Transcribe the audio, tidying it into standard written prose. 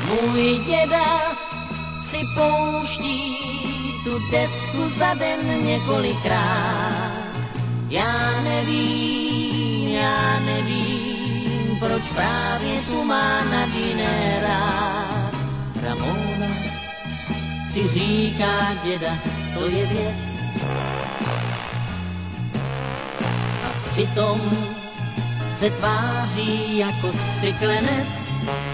Můj děda si pouští tu desku za den několikrát. Já nevím, proč právě tu má Nadine rád. Ramona si říká děda, to je věc. A přitom se tváří jako spiklenec.